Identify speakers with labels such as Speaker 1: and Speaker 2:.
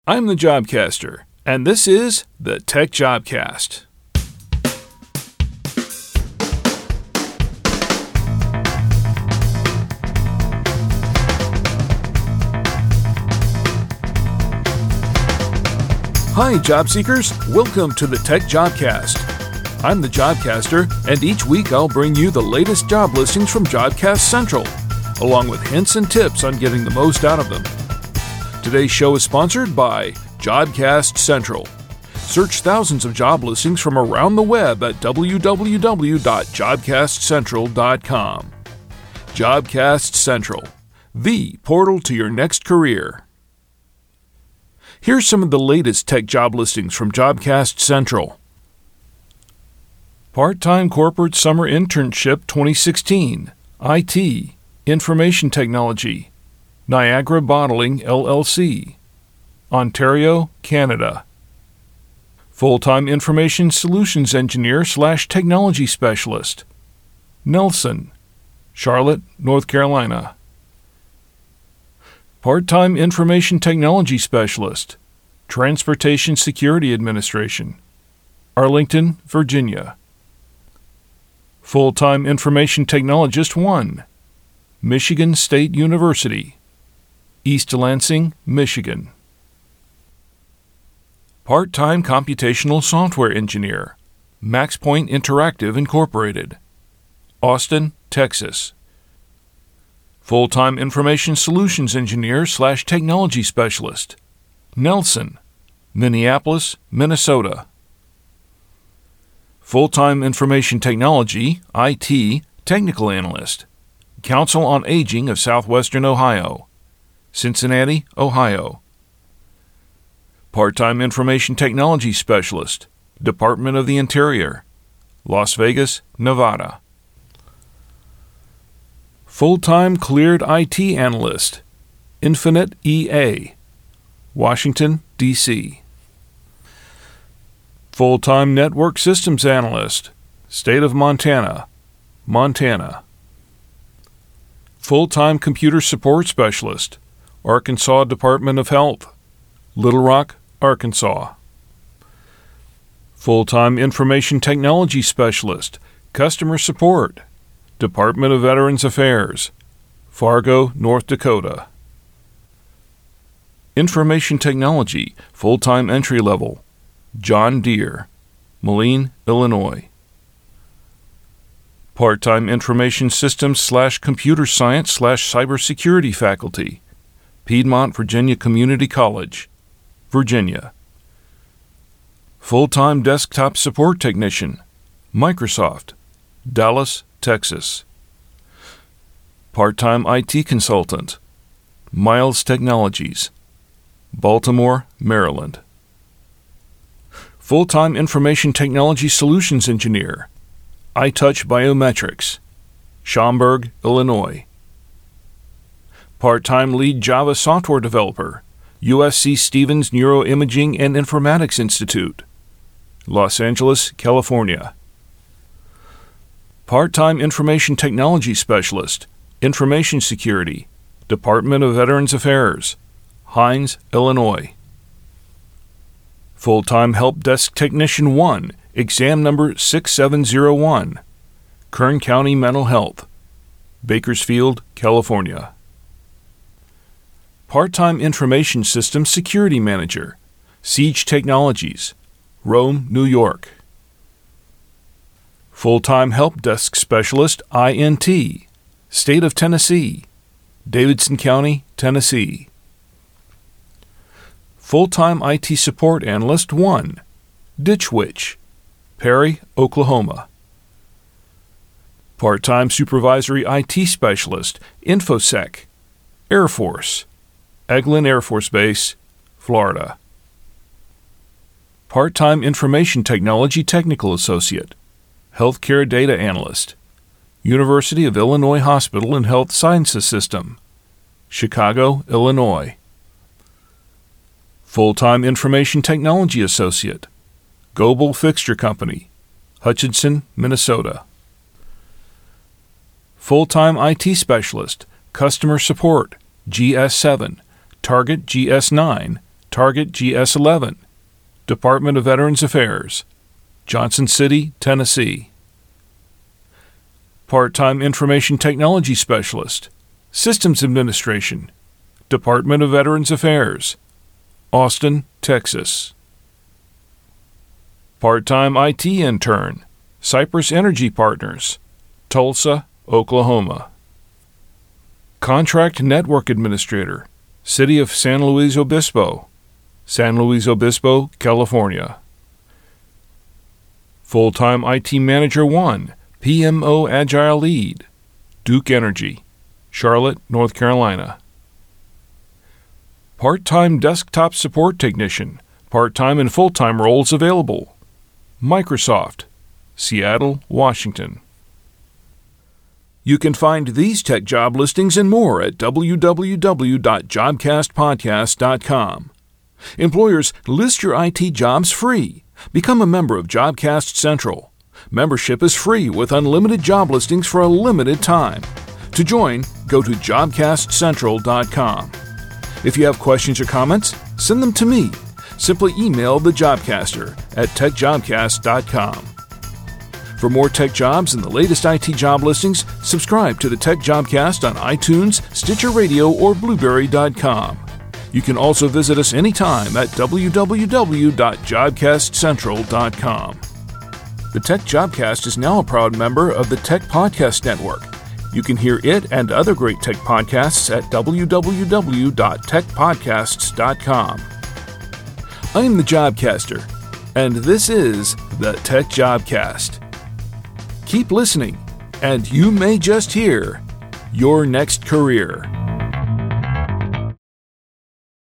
Speaker 1: I'm the Jobcaster, and this is the Tech Jobcast. Hi, job seekers. Welcome to the Tech Jobcast. I'm the Jobcaster, and each week I'll bring you the latest job listings from Jobcast Central, along with hints and tips on getting the most out of them. Today's show is sponsored by Jobcast Central. Search thousands of job listings from around the web at www.jobcastcentral.com. Jobcast Central, the portal to your next career. Here's some of the latest tech job listings from Jobcast Central. Part-time Corporate Summer Internship 2016, IT, Information Technology, Niagara Bottling, LLC, Ontario, Canada. Full-time Information Solutions Engineer/Technology Specialist, Nelson, Charlotte, North Carolina. Part-time Information Technology Specialist, Transportation Security Administration, Arlington, Virginia. Full-time Information Technologist 1, Michigan State University, East Lansing, Michigan. Part-time Computational Software Engineer, MaxPoint Interactive Incorporated, Austin, Texas. Full-time Information Solutions Engineer/Technology Specialist, Nelson, Minneapolis, Minnesota. Full-time Information Technology, IT, Technical Analyst, Council on Aging of Southwestern Ohio, Cincinnati, Ohio. Part-time Information Technology Specialist, Department of the Interior, Las Vegas, Nevada. Full-time Cleared IT Analyst, Infinite EA, Washington, D.C. Full-time Network Systems Analyst, State of Montana, Montana. Full-time Computer Support Specialist, Arkansas Department of Health, Little Rock, Arkansas. Full-time Information Technology Specialist, Customer Support, Department of Veterans Affairs, Fargo, North Dakota. Information Technology, Full-time Entry Level, John Deere, Moline, Illinois. Part-time Information Systems/Computer Science/Cybersecurity Faculty, Piedmont, Virginia Community College, Virginia. Full-time Desktop Support Technician, Microsoft, Dallas, Texas. Part-time IT Consultant, Miles Technologies, Baltimore, Maryland. Full-time Information Technology Solutions Engineer, iTouch Biometrics, Schaumburg, Illinois. Part-time Lead Java Software Developer, USC Stevens Neuroimaging and Informatics Institute, Los Angeles, California. Part-time Information Technology Specialist, Information Security, Department of Veterans Affairs, Hines, Illinois. Full-time Help Desk Technician 1, Exam number 6701, Kern County Mental Health, Bakersfield, California. Part-time Information Systems Security Manager, Siege Technologies, Rome, New York. Full-time Help Desk Specialist INT, State of Tennessee, Davidson County, Tennessee. Full-time IT Support Analyst 1, Ditch Witch, Perry, Oklahoma. Part-time Supervisory IT Specialist, InfoSec, Air Force, Eglin Air Force Base, Florida. Part-time Information Technology Technical Associate, Healthcare Data Analyst, University of Illinois Hospital and Health Sciences System, Chicago, Illinois. Full-time Information Technology Associate, Goebel Fixture Company, Hutchinson, Minnesota. Full-time IT Specialist, Customer Support, GS7, Target GS9, Target GS11, Department of Veterans Affairs, Johnson City, Tennessee. Part-time Information Technology Specialist, Systems Administration, Department of Veterans Affairs, Austin, Texas. Part-time IT Intern, Cypress Energy Partners, Tulsa, Oklahoma. Contract Network Administrator, City of San Luis Obispo, San Luis Obispo, California. Full-time IT Manager 1, PMO Agile Lead, Duke Energy, Charlotte, North Carolina. Part-time Desktop Support Technician, part-time and full-time roles available. Microsoft, Seattle, Washington. You can find these tech job listings and more at www.jobcastpodcast.com. Employers, list your IT jobs free. Become a member of Jobcast Central. Membership is free with unlimited job listings for a limited time. To join, go to jobcastcentral.com. If you have questions or comments, send them to me. Simply email the Jobcaster at techjobcast.com. For more tech jobs and the latest IT job listings, subscribe to the Tech Jobcast on iTunes, Stitcher Radio, or Blueberry.com. You can also visit us anytime at www.jobcastcentral.com. The Tech Jobcast is now a proud member of the Tech Podcast Network. You can hear it and other great tech podcasts at www.techpodcasts.com. I am the Jobcaster, and this is the Tech Jobcast. Keep listening, and you may just hear your next career.